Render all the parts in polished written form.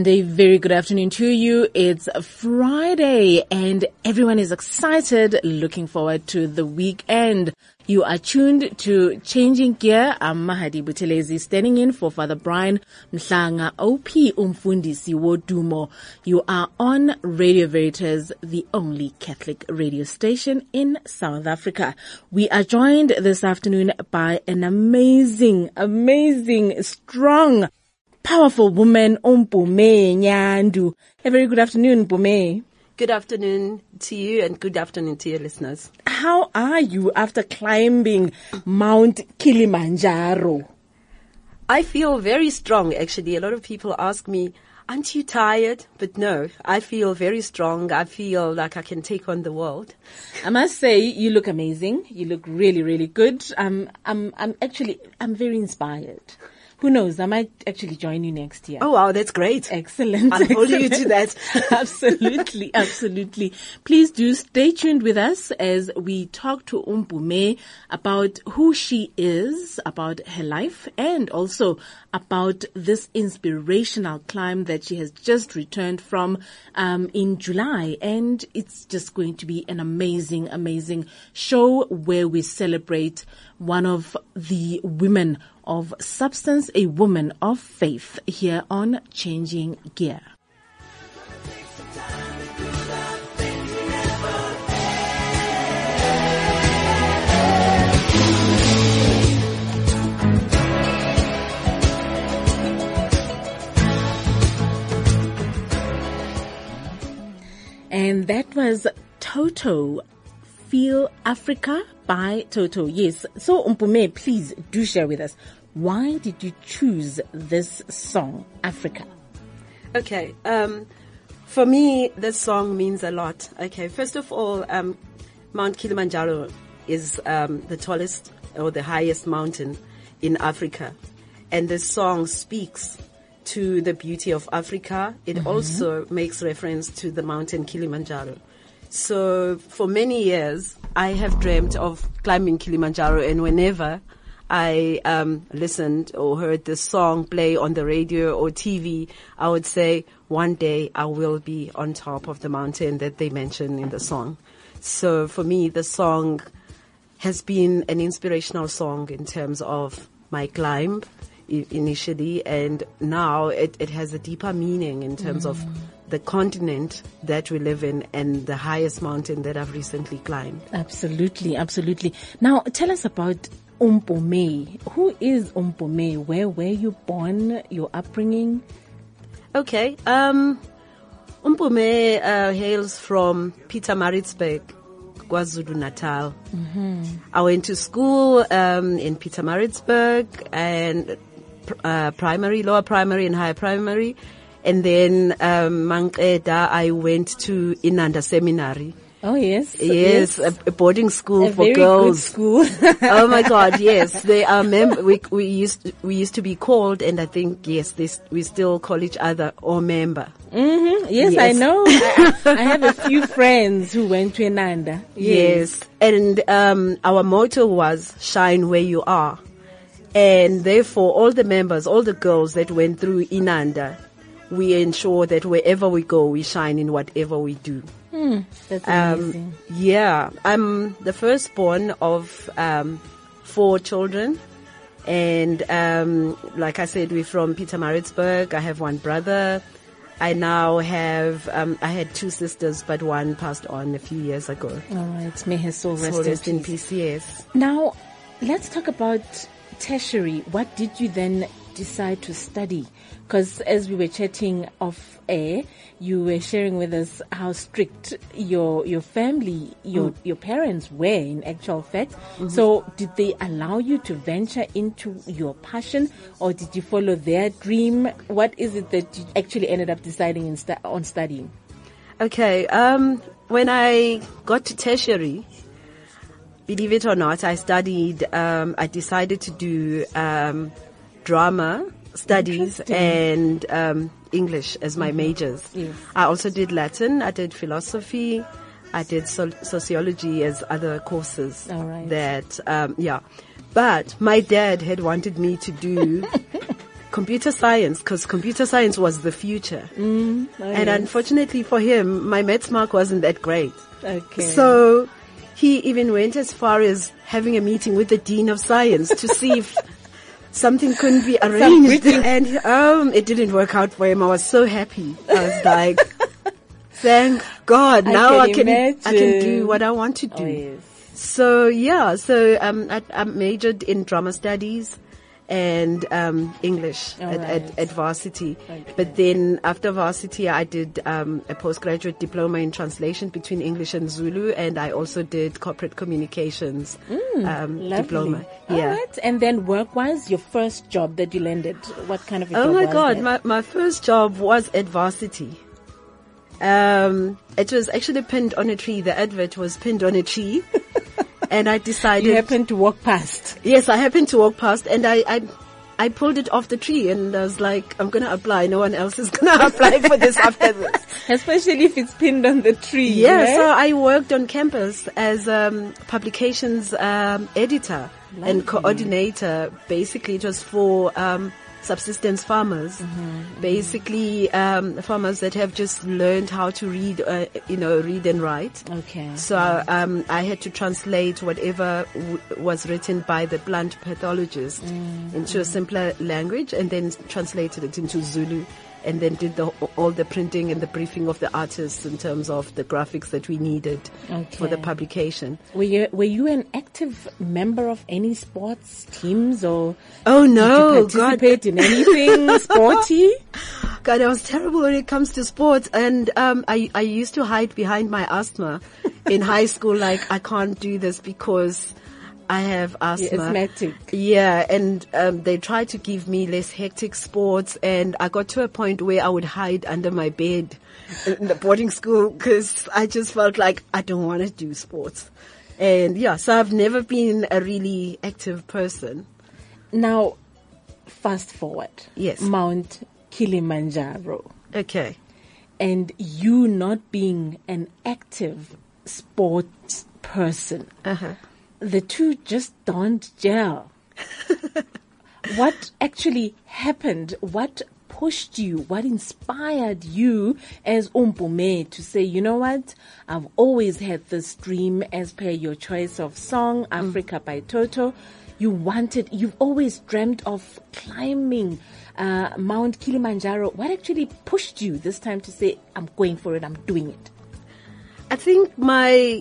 And a very good afternoon to you. It's Friday and everyone is excited, looking forward to the weekend. You are tuned to Changing Gear. I'm Mahadi Buthelezi, standing in for Father Brian Mhlanga, OP Umfundisi Wodumo. You are on Radio Veritas, the only Catholic radio station in South Africa. We are joined this afternoon by an amazing, strong, powerful woman, Mpumi Nyandu. A very good afternoon, Mpumi. Good afternoon to you and good afternoon to your listeners. How are you after climbing Mount Kilimanjaro? I feel very strong, actually. A lot of people ask me, aren't you tired? But no, I feel very strong. I feel like I can take on the world. I must say, you look amazing. You look really, really good. I'm very inspired. Who knows? I might actually join you next year. Oh, wow, that's great. Excellent. I'll hold you to that. Absolutely. Please do stay tuned with us as we talk to Mpumi about who she is, about her life, and also about this inspirational climb that she has just returned from in July. And it's just going to be an amazing show where we celebrate one of the women of substance, a woman of faith, here on Changing Gear. And that was Toto, Feel Africa by Toto. Yes. So, Mpumi, please do share with us. Why did you choose this song, Africa? Okay. For me, this song means a lot. Okay. First of all, Mount Kilimanjaro is the tallest or the highest mountain in Africa. And this song speaks to the beauty of Africa. It also makes reference to the mountain Kilimanjaro. So for many years, I have dreamt of climbing Kilimanjaro, and whenever I listened or heard this song play on the radio or TV, I would say, one day I will be on top of the mountain that they mention in the song. So for me, the song has been an inspirational song in terms of my climb initially, and now it has a deeper meaning in terms of the continent that we live in and the highest mountain that I've recently climbed. Absolutely. Now, tell us about Mpumi. Who is Mpumi? Where were you born? Your upbringing? Okay. Mpumi hails from Pietermaritzburg, KwaZulu-Natal. I went to school in Pietermaritzburg, and primary, lower primary and higher primary. And then Manqeda, I went to Inanda Seminary. Oh, yes. Yes, a boarding school for very girls. Good school. Oh my God, yes. They are we used to be called, and I think, yes, we still call each other or member. Yes, I know. I have a few friends who went to Inanda. Yes. And our motto was shine where you are. And therefore, all the members, all the girls that went through Inanda, we ensure that wherever we go, we shine in whatever we do. That's amazing. Yeah, I'm the firstborn of 4 children. And like I said, we're from Pietermaritzburg. I have one brother. I now have, I had 2 sisters, but one passed on a few years ago. All right. May her soul rest in peace. Yes. Now, let's talk about tertiary. What did you then decide to study? Because as we were chatting off air, you were sharing with us how strict your family, your parents were in actual fact. So did they allow you to venture into your passion, or did you follow their dream? What is it that you actually ended up deciding on studying? Okay. When I got to tertiary, believe it or not, I decided to do drama studies and English as my majors. Yes. I also did Latin, I did philosophy, I did sociology as other courses. All right. That, But my dad had wanted me to do computer science, because computer science was the future. And unfortunately for him, my maths mark wasn't that great. Okay. So he even went as far as having a meeting with the dean of science to see if something couldn't be arranged. And it didn't work out for him. I was so happy. I was like, thank God, now I can do what I want to do. Oh, yes. So I majored in drama studies and English at varsity. Okay. But then after varsity, I did a postgraduate diploma in translation between English and Zulu, and I also did corporate communications diploma. All right. And then work-wise, your first job that you landed, what kind of a job was Oh my God, that? my first job was at varsity. It was actually pinned on a tree. The advert was pinned on a tree. And I decided... You happened to walk past. Yes, I happened to walk past, and I pulled it off the tree, and I was like, I'm gonna apply. No one else is gonna apply for this after this. Especially if it's pinned on the tree. Yeah, right? so I worked on campus as publications editor and coordinator. Basically, it was for subsistence farmers. Basically, farmers that have just learned how to read, read and write. Okay. So I had to translate whatever was written by the plant pathologist into a simpler language, and then translated it into Zulu, and then did all the printing and the briefing of the artists in terms of the graphics that we needed for the publication. Were you an active member of any sports teams, or Oh no, did you participate in anything sporty? God, I was terrible when it comes to sports, and I used to hide behind my asthma in high school. Like, I can't do this because I have asthma. You're asthmatic. Yeah, and they tried to give me less hectic sports, and I got to a point where I would hide under my bed in the boarding school because I just felt like I don't want to do sports. And yeah, so I've never been a really active person. Now, fast forward. Yes. Mount Kilimanjaro. Okay. And you not being an active sports person. The two just don't gel. What actually happened? What pushed you? What inspired you as Umpume to say, you know what? I've always had this dream, as per your choice of song, Africa by Toto. You've always dreamt of climbing Mount Kilimanjaro. What actually pushed you this time to say, I'm going for it, I'm doing it? I think my,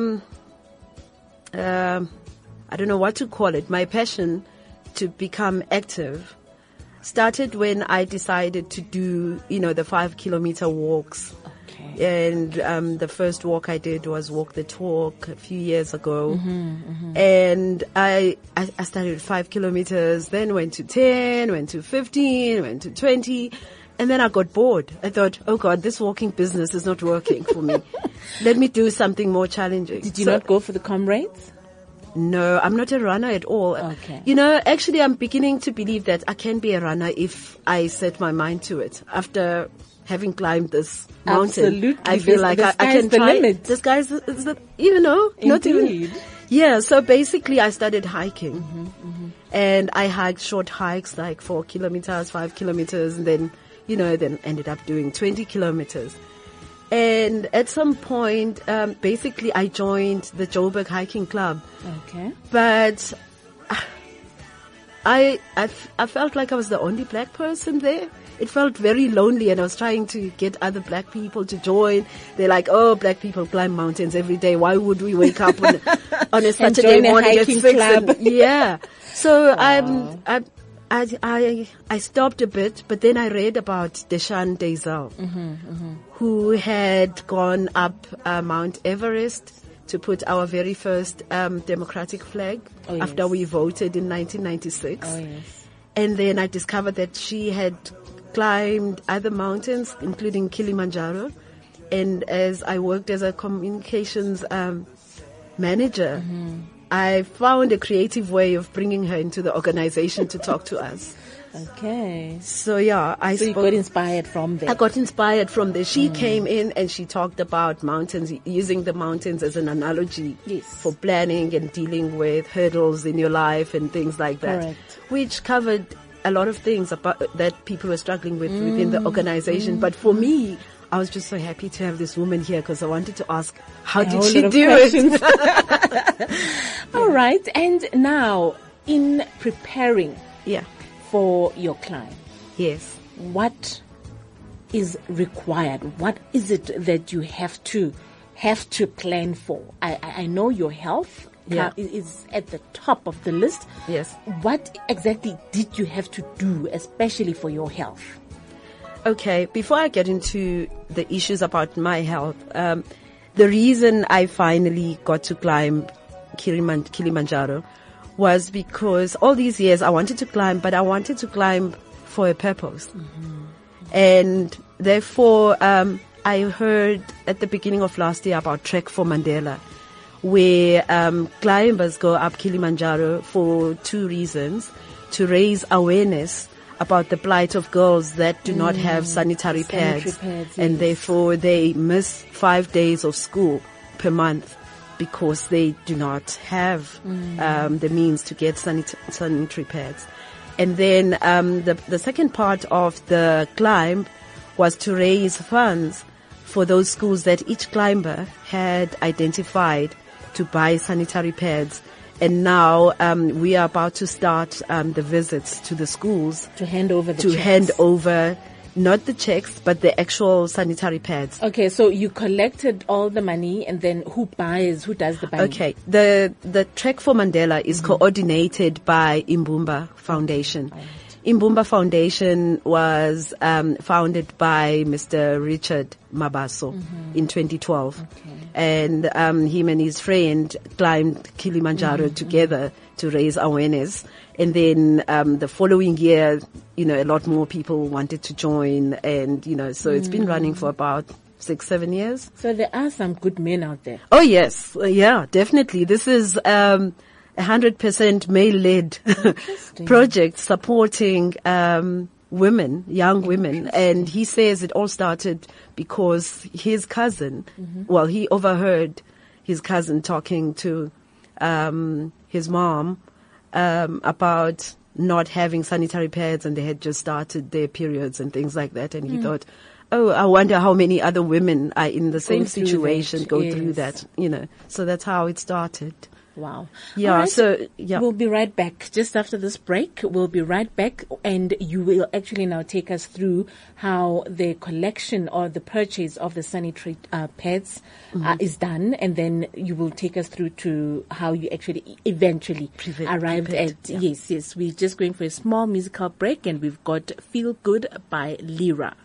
I don't know what to call it, my passion to become active started when I decided to do, the 5 kilometer walks. Okay. And the first walk I did was Walk the Talk a few years ago. And I started with 5 kilometers, then went to 10, went to 15, went to 20. And then I got bored. I thought, oh God, this walking business is not working for me. Let me do something more challenging. Did you not go for the comrades? No, I'm not a runner at all. Okay. Actually, I'm beginning to believe that I can be a runner if I set my mind to it. After having climbed this mountain, Absolutely. I feel like I can the try. limit. The sky's not even. Indeed. Yeah, so basically I started hiking. And I hiked short hikes like 4 kilometers, 5 kilometers, and then, then ended up doing 20 kilometers. And at some point, basically I joined the Joburg Hiking Club. Okay. But I felt like I was the only black person there. It felt very lonely, and I was trying to get other black people to join. They're like, oh, black people climb mountains every day. Why would we wake up on a Saturday morning at 6? Yeah. So I stopped a bit, but then I read about Deshaun Deisel, who had gone up Mount Everest to put our very first democratic flag after we voted in 1996. Oh, yes. And then I discovered that she had climbed other mountains, including Kilimanjaro. And as I worked as a communications manager, I found a creative way of bringing her into the organization to talk to us. Okay. So yeah, you got inspired from there. I got inspired from there. She came in and she talked about mountains, using the mountains as an analogy for planning and dealing with hurdles in your life and things like that. Correct. Which covered a lot of things about that people were struggling with within the organization. But for me, I was just so happy to have this woman here because I wanted to ask, how did she do it? All right. And now, in preparing for your climb, yes, what is required? What is it that you have to plan for? I know your health is at the top of the list. Yes. What exactly did you have to do, especially for your health? Okay, before I get into the issues about my health, the reason I finally got to climb Kilimanjaro was because all these years I wanted to climb, but I wanted to climb for a purpose. And therefore, I heard at the beginning of last year about Trek for Mandela, where climbers go up Kilimanjaro for two reasons: to raise awareness about the plight of girls that do not have sanitary pads, and therefore they miss 5 days of school per month because they do not have the means to get sanitary pads. And then the second part of the climb was to raise funds for those schools that each climber had identified to buy sanitary pads. And now we are about to start the visits to the schools to hand over not the checks, but the actual sanitary pads. Okay, so you collected all the money, and then who does the buying? Okay, the Trek for Mandela is coordinated by Imbumba Foundation. Right. Imbumba Foundation was founded by Mr. Richard Mabaso in 2012. Okay. And him and his friend climbed Kilimanjaro together to raise awareness. And then the following year, a lot more people wanted to join. And, so it's been running for about 6-7 years. So there are some good men out there. Oh, yes. Yeah, definitely. This is 100% male-led project supporting women, young women. And he says it all started because his cousin, he overheard his cousin talking to his mom about not having sanitary pads, and they had just started their periods and things like that. And he thought, oh, I wonder how many other women are in the same situation, go through that, So that's how it started. Wow. Yeah. Right. So, yeah. We'll be right back just after this break. We'll be right back, and you will actually now take us through how the collection or the purchase of the sanitary pads is done, and then you will take us through to how you actually eventually arrived at. Yeah. Yes. We're just going for a small musical break, and we've got Feel Good by Lira.